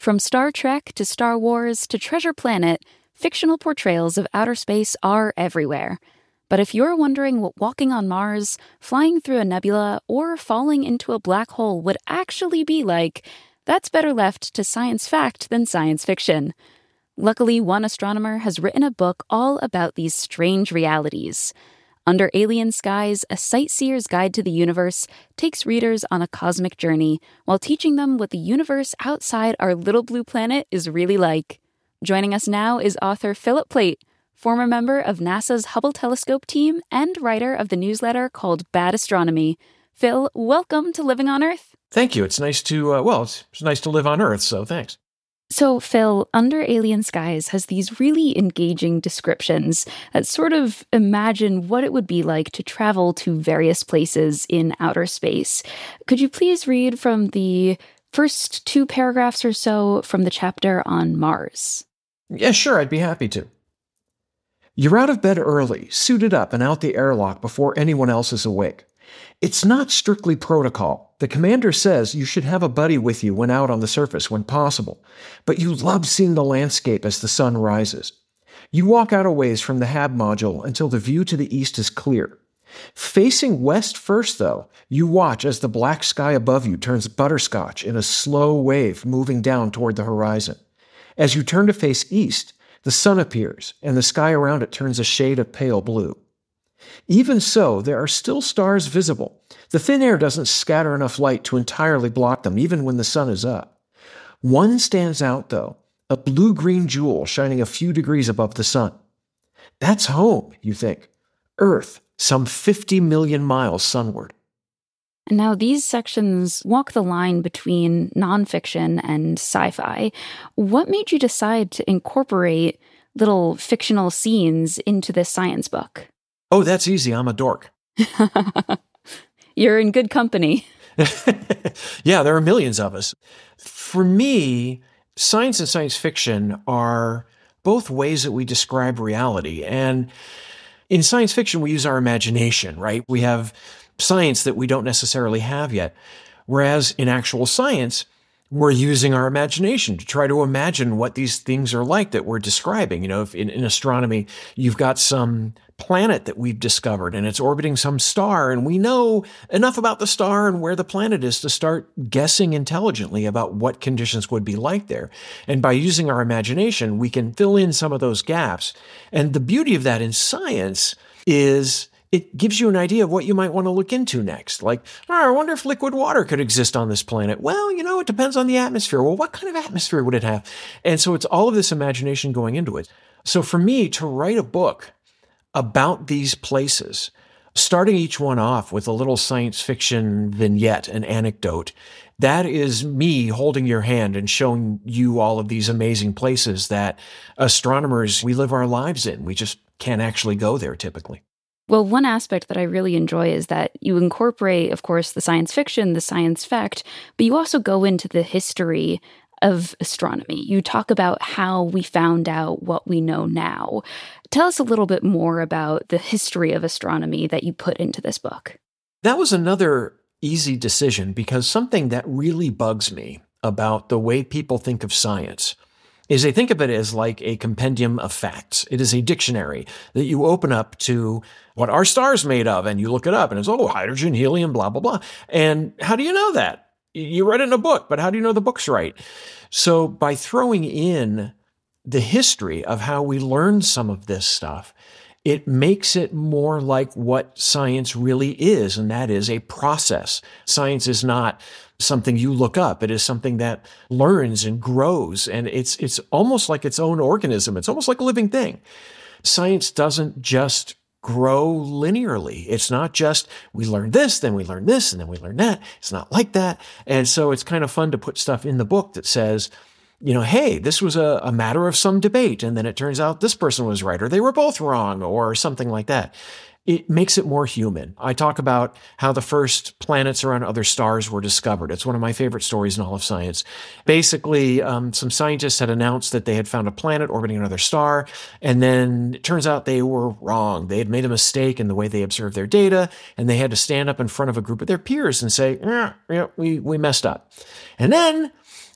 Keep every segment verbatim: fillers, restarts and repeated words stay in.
From Star Trek to Star Wars to Treasure Planet, fictional portrayals of outer space are everywhere. But if you're wondering what walking on Mars, flying through a nebula, or falling into a black hole would actually be like, that's better left to science fact than science fiction. Luckily, one astronomer has written a book all about these strange realities. Under Alien Skies, A Sightseer's Guide to the Universe takes readers on a cosmic journey while teaching them what the universe outside our little blue planet is really like. Joining us now is author Philip Plait, former member of NASA's Hubble Telescope team and writer of the newsletter called Bad Astronomy. Phil, welcome to Living on Earth. Thank you. It's nice to, uh, well, it's, it's nice to live on Earth, so thanks. So, Phil, Under Alien Skies has these really engaging descriptions that sort of imagine what it would be like to travel to various places in outer space. Could you please read from the first two paragraphs or so from the chapter on Mars? Yeah, sure, I'd be happy to. You're out of bed early, suited up and out the airlock before anyone else is awake. It's not strictly protocol. The commander says you should have a buddy with you when out on the surface when possible, but you love seeing the landscape as the sun rises. You walk out a ways from the Hab module until the view to the east is clear. Facing west first, though, you watch as the black sky above you turns butterscotch in a slow wave moving down toward the horizon. As you turn to face east, the sun appears, and the sky around it turns a shade of pale blue. Even so, there are still stars visible. The thin air doesn't scatter enough light to entirely block them, even when the sun is up. One stands out, though, a blue-green jewel shining a few degrees above the sun. That's home, you think. Earth, some fifty million miles sunward. And now these sections walk the line between nonfiction and sci-fi. What made you decide to incorporate little fictional scenes into this science book? Oh, that's easy. I'm a dork. You're in good company. Yeah, there are millions of us. For me, science and science fiction are both ways that we describe reality. And in science fiction, we use our imagination, right? We have science that we don't necessarily have yet. Whereas in actual science, we're using our imagination to try to imagine what these things are like that we're describing. You know, if in, in astronomy, you've got some planet that we've discovered and it's orbiting some star, and we know enough about the star and where the planet is to start guessing intelligently about what conditions would be like there. And by using our imagination, we can fill in some of those gaps. And the beauty of that in science is it gives you an idea of what you might want to look into next. Like, oh, I wonder if liquid water could exist on this planet. Well, you know, it depends on the atmosphere. Well, what kind of atmosphere would it have? And so it's all of this imagination going into it. So for me to write a book about these places, starting each one off with a little science fiction vignette, an anecdote, that is me holding your hand and showing you all of these amazing places that astronomers, we live our lives in. We just can't actually go there typically. Well, one aspect that I really enjoy is that you incorporate, of course, the science fiction, the science fact, but you also go into the history of astronomy. You talk about how we found out what we know now. Tell us a little bit more about the history of astronomy that you put into this book. That was another easy decision because something that really bugs me about the way people think of science is they think of it as like a compendium of facts. It is a dictionary that you open up to what are stars made of, and you look it up, and it's, oh, hydrogen, helium, blah, blah, blah. And how do you know that? You read it in a book, but how do you know the book's right? So by throwing in the history of how we learned some of this stuff, it makes it more like what science really is, and that is a process. Science is not something you look up. It is something that learns and grows, and it's it's almost like its own organism. It's almost like a living thing. Science doesn't just grow linearly. It's not just we learn this, then we learn this, and then we learn that. It's not like that. And so it's kind of fun to put stuff in the book that says, you know, hey, this was a, a matter of some debate, and then it turns out this person was right, or they were both wrong, or something like that. It makes it more human. I talk about how the first planets around other stars were discovered. It's one of my favorite stories in all of science. Basically, um, some scientists had announced that they had found a planet orbiting another star, and then it turns out they were wrong. They had made a mistake in the way they observed their data, and they had to stand up in front of a group of their peers and say, eh, yeah, we, we messed up. And then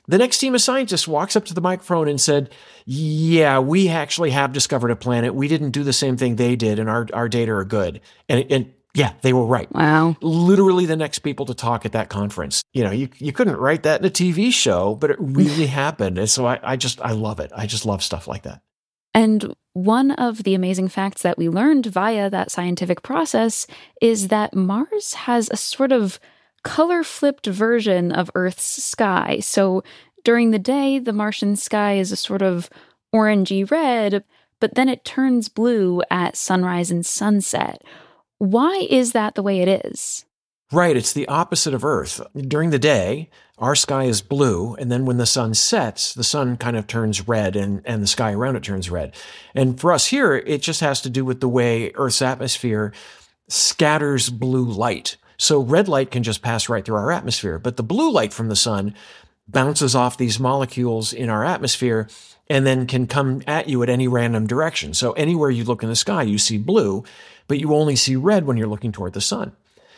The next team of scientists walks up to the microphone and said, yeah, we actually have discovered a planet. We didn't do the same thing they did, and our, our data are good. And, and yeah, they were right. Wow. Literally the next people to talk at that conference. You know, you, you couldn't write that in a T V show, but it really happened. And so I, I just, I love it. I just love stuff like that. And one of the amazing facts that we learned via that scientific process is that Mars has a sort of color-flipped version of Earth's sky. So during the day, the Martian sky is a sort of orangey red, but then it turns blue at sunrise and sunset. Why is that the way it is? Right, it's the opposite of Earth. During the day, our sky is blue, and then when the sun sets, the sun kind of turns red and, and the sky around it turns red. And for us here, it just has to do with the way Earth's atmosphere scatters blue light. So red light can just pass right through our atmosphere, but the blue light from the sun bounces off these molecules in our atmosphere and then can come at you at any random direction. So anywhere you look in the sky, you see blue, but you only see red when you're looking toward the sun.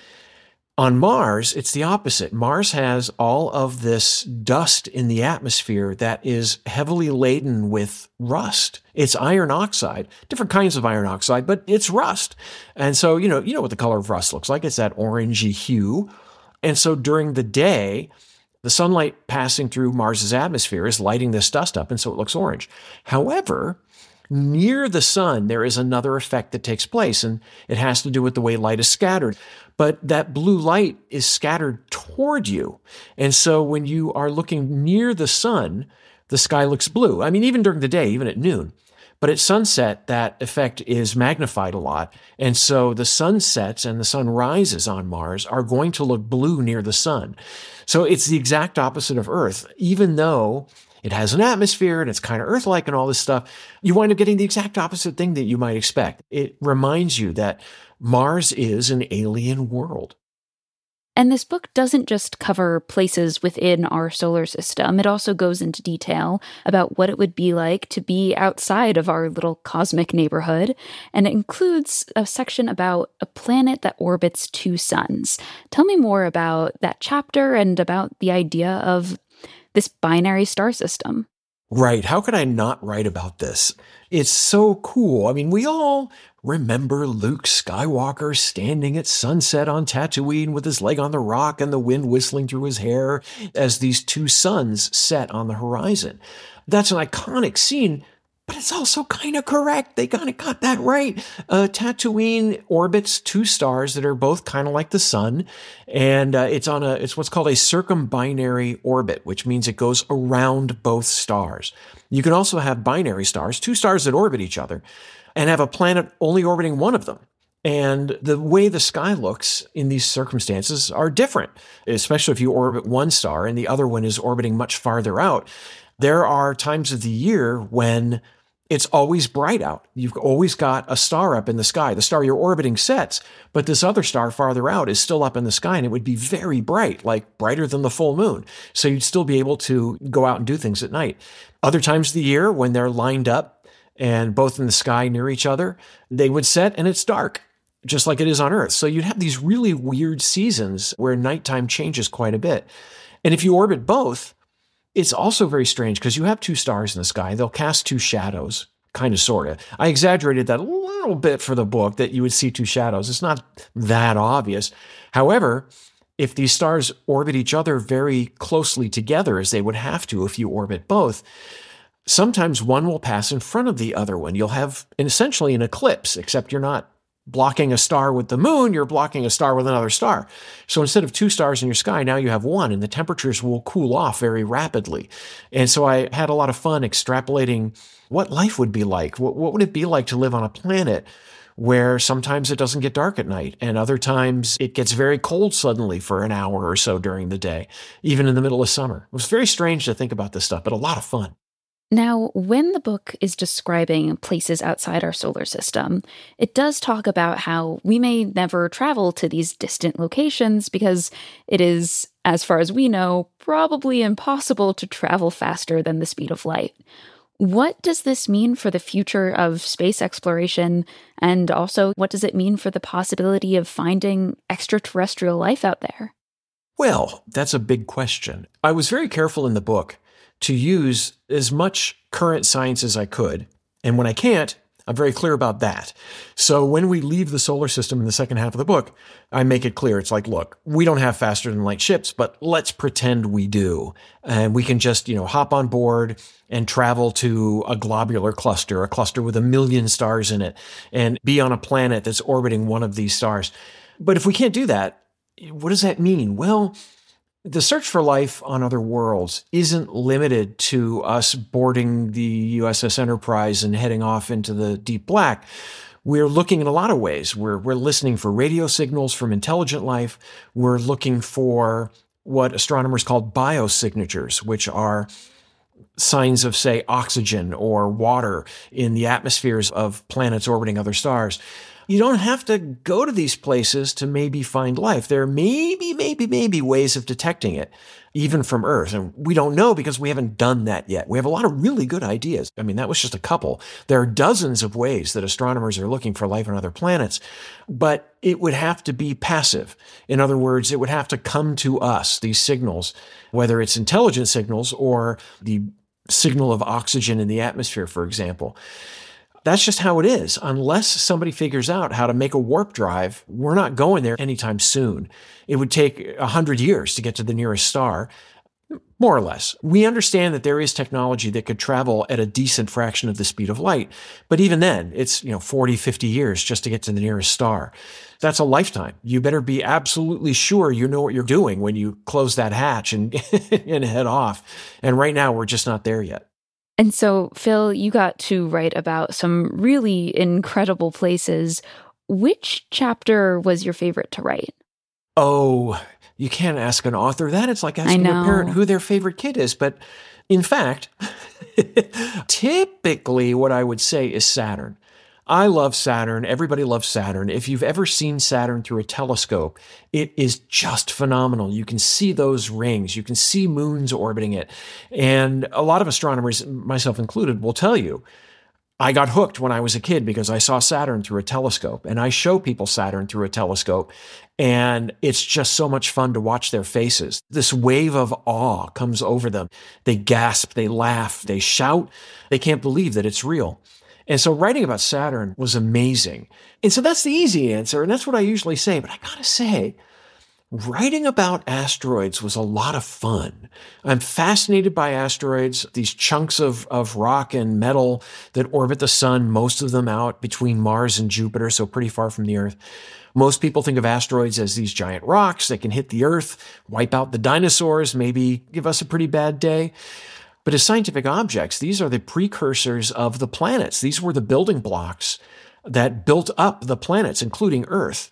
On Mars, it's the opposite. Mars has all of this dust in the atmosphere that is heavily laden with rust. It's iron oxide, different kinds of iron oxide, but it's rust. And so, you know, you know what the color of rust looks like. It's that orangey hue. And so during the day, the sunlight passing through Mars's atmosphere is lighting this dust up, and so it looks orange. However, near the sun, there is another effect that takes place, and it has to do with the way light is scattered. But that blue light is scattered toward you. And so when you are looking near the sun, the sky looks blue. I mean, even during the day, even at noon. But at sunset, that effect is magnified a lot. And so the sunsets and the sun rises on Mars are going to look blue near the sun. So it's the exact opposite of Earth. Even though it has an atmosphere and it's kind of Earth-like and all this stuff, you wind up getting the exact opposite thing that you might expect. It reminds you that Mars is an alien world. And this book doesn't just cover places within our solar system. It also goes into detail about what it would be like to be outside of our little cosmic neighborhood. And it includes a section about a planet that orbits two suns. Tell me more about that chapter and about the idea of this binary star system. Right. How could I not write about this? It's so cool. I mean, we all remember Luke Skywalker standing at sunset on Tatooine with his leg on the rock and the wind whistling through his hair as these two suns set on the horizon. That's an iconic scene, but it's also kind of correct. They kind of got that right. Uh, Tatooine orbits two stars that are both kind of like the sun, and uh, it's on a it's what's called a circumbinary orbit, which means it goes around both stars. You can also have binary stars, two stars that orbit each other, and have a planet only orbiting one of them. And the way the sky looks in these circumstances are different, especially if you orbit one star and the other one is orbiting much farther out. There are times of the year when it's always bright out. You've always got a star up in the sky. The star you're orbiting sets, but this other star farther out is still up in the sky, and it would be very bright, like brighter than the full moon. So you'd still be able to go out and do things at night. Other times of the year, when they're lined up and both in the sky near each other, they would set and it's dark, just like it is on Earth. So you'd have these really weird seasons where nighttime changes quite a bit. And if you orbit both, it's also very strange because you have two stars in the sky. They'll cast two shadows, kind of, sort of. I exaggerated that a little bit for the book, that you would see two shadows. It's not that obvious. However, if these stars orbit each other very closely together, as they would have to if you orbit both, sometimes one will pass in front of the other one. You'll have an, essentially an eclipse, except you're not blocking a star with the moon, you're blocking a star with another star. So instead of two stars in your sky, now you have one, and the temperatures will cool off very rapidly. And so I had a lot of fun extrapolating what life would be like. What, what would it be like to live on a planet where sometimes it doesn't get dark at night, and other times it gets very cold suddenly for an hour or so during the day, even in the middle of summer. It was very strange to think about this stuff, but a lot of fun. Now, when the book is describing places outside our solar system, it does talk about how we may never travel to these distant locations because it is, as far as we know, probably impossible to travel faster than the speed of light. What does this mean for the future of space exploration? And also, what does it mean for the possibility of finding extraterrestrial life out there? Well, that's a big question. I was very careful in the book to use as much current science as I could. And when I can't, I'm very clear about that. So when we leave the solar system in the second half of the book, I make it clear. It's like, look, we don't have faster than light ships, but let's pretend we do. And we can just, you know, hop on board and travel to a globular cluster, a cluster with a million stars in it, and be on a planet that's orbiting one of these stars. But if we can't do that, what does that mean? Well, the search for life on other worlds isn't limited to us boarding the U S S Enterprise and heading off into the deep black. We're looking in a lot of ways. We're, we're listening for radio signals from intelligent life. We're looking for what astronomers call biosignatures, which are signs of, say, oxygen or water in the atmospheres of planets orbiting other stars. You don't have to go to these places to maybe find life. There may be, maybe, maybe ways of detecting it, even from Earth. And we don't know because we haven't done that yet. We have a lot of really good ideas. I mean, that was just a couple. There are dozens of ways that astronomers are looking for life on other planets, but it would have to be passive. In other words, it would have to come to us, these signals, whether it's intelligent signals or the signal of oxygen in the atmosphere, for example. That's just how it is. Unless somebody figures out how to make a warp drive, we're not going there anytime soon. It would take a hundred years to get to the nearest star, more or less. We understand that there is technology that could travel at a decent fraction of the speed of light. But even then, it's, you know, forty, fifty years just to get to the nearest star. That's a lifetime. You better be absolutely sure you know what you're doing when you close that hatch and, and head off. And right now, we're just not there yet. And so, Phil, you got to write about some really incredible places. Which chapter was your favorite to write? Oh, you can't ask an author that. It's like asking a parent who their favorite kid is. But in fact, typically what I would say is Saturn. I love Saturn. Everybody loves Saturn. If you've ever seen Saturn through a telescope, it is just phenomenal. You can see those rings. You can see moons orbiting it. And a lot of astronomers, myself included, will tell you, I got hooked when I was a kid because I saw Saturn through a telescope. And I show people Saturn through a telescope. And it's just so much fun to watch their faces. This wave of awe comes over them. They gasp, they laugh, they shout. They can't believe that it's real. And so writing about Saturn was amazing. And so that's the easy answer. And that's what I usually say. But I gotta say, writing about asteroids was a lot of fun. I'm fascinated by asteroids, these chunks of, of rock and metal that orbit the sun, most of them out between Mars and Jupiter, so pretty far from the Earth. Most people think of asteroids as these giant rocks that can hit the Earth, wipe out the dinosaurs, maybe give us a pretty bad day. But as scientific objects, these are the precursors of the planets. These were the building blocks that built up the planets, including Earth.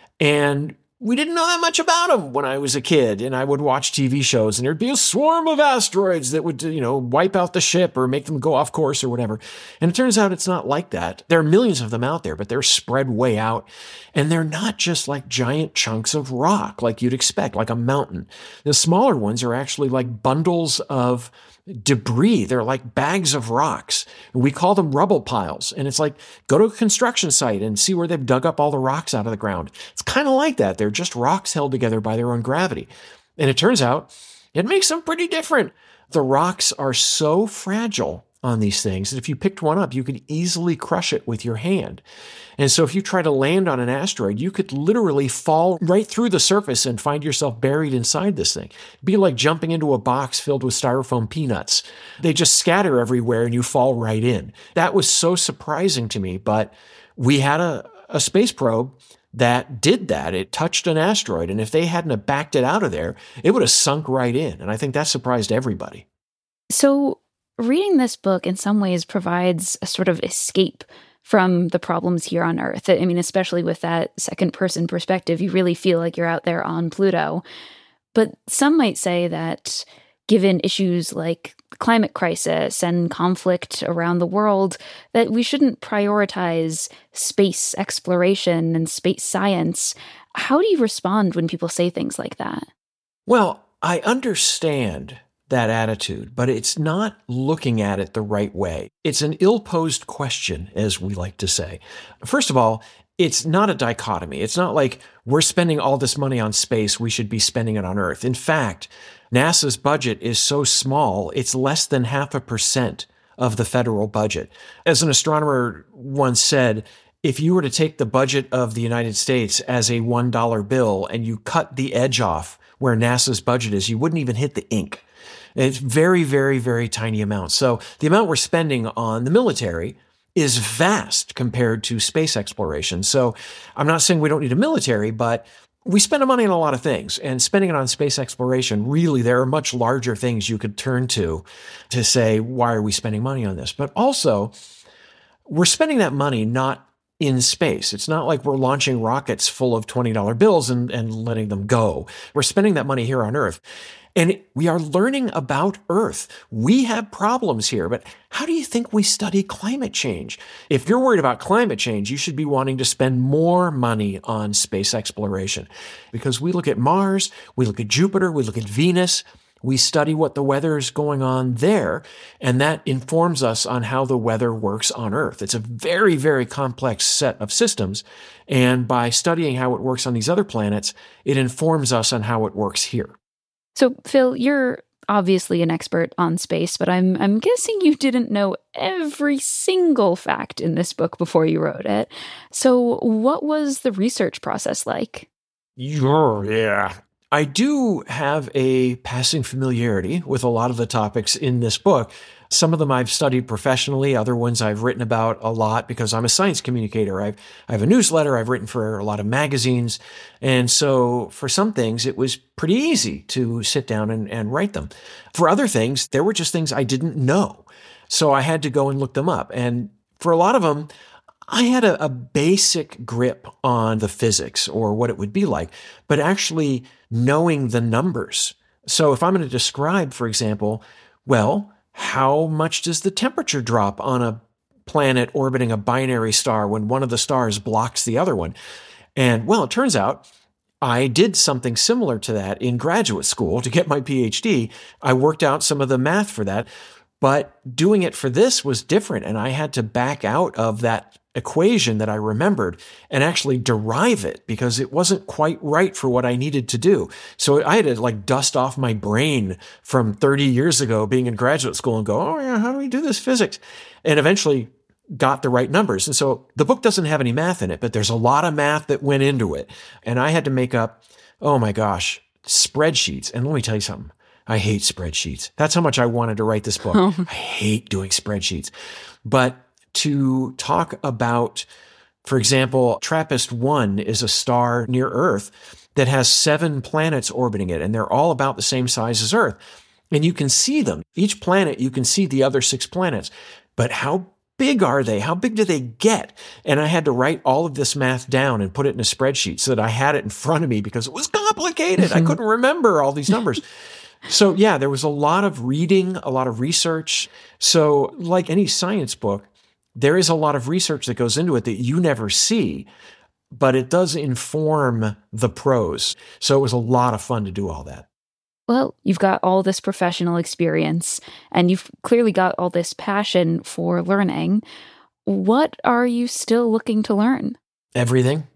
And we didn't know that much about them when I was a kid, and I would watch T V shows, and there'd be a swarm of asteroids that would, you know, wipe out the ship or make them go off course or whatever. And it turns out it's not like that. There are millions of them out there, but they're spread way out, and they're not just like giant chunks of rock like you'd expect, like a mountain. The smaller ones are actually like bundles of debris. They're like bags of rocks. We call them rubble piles. And it's like, go to a construction site and see where they've dug up all the rocks out of the ground. It's kind of like that. They're just rocks held together by their own gravity. And it turns out it makes them pretty different. The rocks are so fragile on these things that if you picked one up, you could easily crush it with your hand. And so if you try to land on an asteroid, you could literally fall right through the surface and find yourself buried inside this thing. It'd be like jumping into a box filled with styrofoam peanuts. They just scatter everywhere and you fall right in. That was so surprising to me, but we had a, a space probe that did that. It touched an asteroid, and if they hadn't have backed it out of there, it would have sunk right in. And I think that surprised everybody. So reading this book in some ways provides a sort of escape from the problems here on Earth. I mean, especially with that second-person perspective, you really feel like you're out there on Pluto. But some might say that given issues like the climate crisis and conflict around the world, that we shouldn't prioritize space exploration and space science. How do you respond when people say things like that? Well, I understand that attitude, but it's not looking at it the right way. It's an ill-posed question, as we like to say. First of all, it's not a dichotomy. It's not like we're spending all this money on space, we should be spending it on Earth. In fact, NASA's budget is so small, it's less than half a percent of the federal budget. As an astronomer once said, if you were to take the budget of the United States as a one dollar bill and you cut the edge off where NASA's budget is, you wouldn't even hit the ink. It's very, very, very tiny amounts. So the amount we're spending on the military is vast compared to space exploration. So I'm not saying we don't need a military, but we spend the money on a lot of things, and spending it on space exploration, really, there are much larger things you could turn to to say, why are we spending money on this? But also, we're spending that money not in space. It's not like we're launching rockets full of twenty dollar bills and, and letting them go. We're spending that money here on Earth. And we are learning about Earth. We have problems here, but how do you think we study climate change? If you're worried about climate change, you should be wanting to spend more money on space exploration, because we look at Mars, we look at Jupiter, we look at Venus, we study what the weather is going on there, and that informs us on how the weather works on Earth. It's a very, very complex set of systems, and by studying how it works on these other planets, it informs us on how it works here. So, Phil, you're obviously an expert on space, but I'm I'm guessing you didn't know every single fact in this book before you wrote it. So, what was the research process like? Yeah. I do have a passing familiarity with a lot of the topics in this book. Some of them I've studied professionally, other ones I've written about a lot because I'm a science communicator. I've, I have a newsletter, I've written for a lot of magazines. And so for some things, it was pretty easy to sit down and, and write them. For other things, there were just things I didn't know. So I had to go and look them up. And for a lot of them, I had a, a basic grip on the physics or what it would be like, but actually knowing the numbers. So if I'm going to describe, for example, well, how much does the temperature drop on a planet orbiting a binary star when one of the stars blocks the other one? And well, it turns out I did something similar to that in graduate school to get my P H D. I worked out some of the math for that, but doing it for this was different. And I had to back out of that equation that I remembered and actually derive it because it wasn't quite right for what I needed to do. So I had to like dust off my brain from thirty years ago being in graduate school and go, oh yeah, how do we do this physics? And eventually got the right numbers. And so the book doesn't have any math in it, but there's a lot of math that went into it. And I had to make up, oh my gosh, spreadsheets. And let me tell you something. I hate spreadsheets. That's how much I wanted to write this book. Oh. I hate doing spreadsheets. But to talk about, for example, TRAPPIST one is a star near Earth that has seven planets orbiting it, and they're all about the same size as Earth. And you can see them. Each planet, you can see the other six planets. But how big are they? How big do they get? And I had to write all of this math down and put it in a spreadsheet so that I had it in front of me because it was complicated. I couldn't remember all these numbers. So yeah, there was a lot of reading, a lot of research. So like any science book, there is a lot of research that goes into it that you never see, but it does inform the prose. So it was a lot of fun to do all that. Well, you've got all this professional experience, and you've clearly got all this passion for learning. What are you still looking to learn? Everything.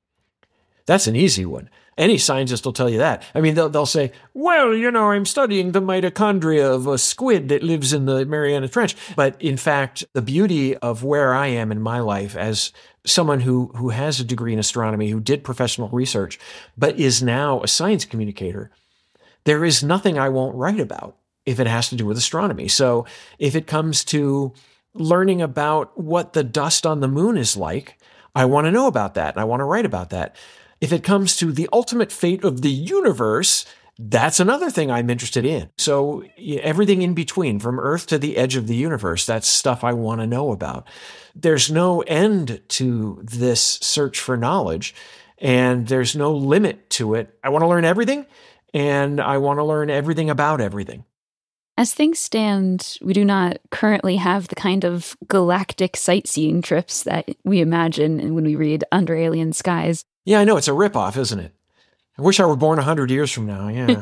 That's an easy one. Any scientist will tell you that. I mean, they'll, they'll say, well, you know, I'm studying the mitochondria of a squid that lives in the Mariana Trench. But in fact, the beauty of where I am in my life as someone who, who has a degree in astronomy, who did professional research, but is now a science communicator, there is nothing I won't write about if it has to do with astronomy. So if it comes to learning about what the dust on the moon is like, I want to know about that, and I want to write about that. If it comes to the ultimate fate of the universe, that's another thing I'm interested in. So everything in between, from Earth to the edge of the universe, that's stuff I want to know about. There's no end to this search for knowledge, and there's no limit to it. I want to learn everything, and I want to learn everything about everything. As things stand, we do not currently have the kind of galactic sightseeing trips that we imagine when we read Under Alien Skies. Yeah, I know. It's a ripoff, isn't it? I wish I were born one hundred years from now, yeah.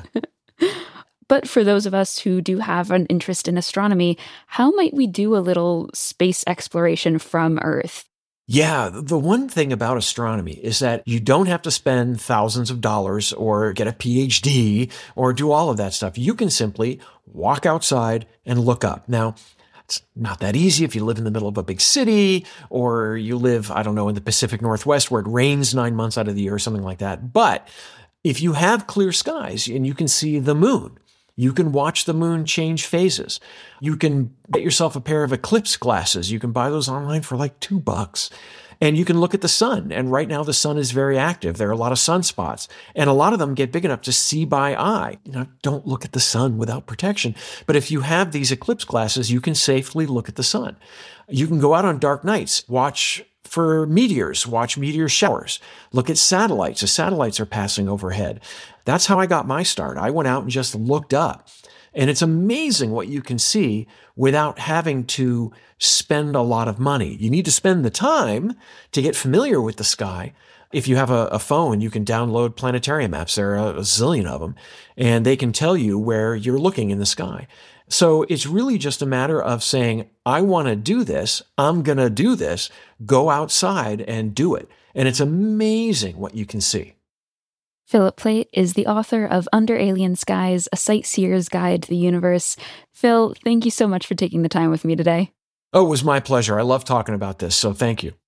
But for those of us who do have an interest in astronomy, how might we do a little space exploration from Earth? Yeah, the one thing about astronomy is that you don't have to spend thousands of dollars or get a P H D or do all of that stuff. You can simply walk outside and look up. Now, it's not that easy if you live in the middle of a big city or you live, I don't know, in the Pacific Northwest where it rains nine months out of the year or something like that. But if you have clear skies and you can see the moon, you can watch the moon change phases. You can get yourself a pair of eclipse glasses. You can buy those online for like two bucks. And you can look at the sun. And right now the sun is very active. There are a lot of sunspots. And a lot of them get big enough to see by eye. You know, don't look at the sun without protection. But if you have these eclipse glasses, you can safely look at the sun. You can go out on dark nights, watch for meteors, watch meteor showers, look at satellites as satellites are passing overhead. That's how I got my start. I went out and just looked up. And it's amazing what you can see without having to spend a lot of money. You need to spend the time to get familiar with the sky. If you have a, a phone, you can download planetarium maps. There are a zillion of them, and they can tell you where you're looking in the sky. So it's really just a matter of saying, I want to do this. I'm going to do this. Go outside and do it. And it's amazing what you can see. Philip Plait is the author of Under Alien Skies, A Sightseer's Guide to the Universe. Phil, thank you so much for taking the time with me today. Oh, it was my pleasure. I love talking about this, so thank you.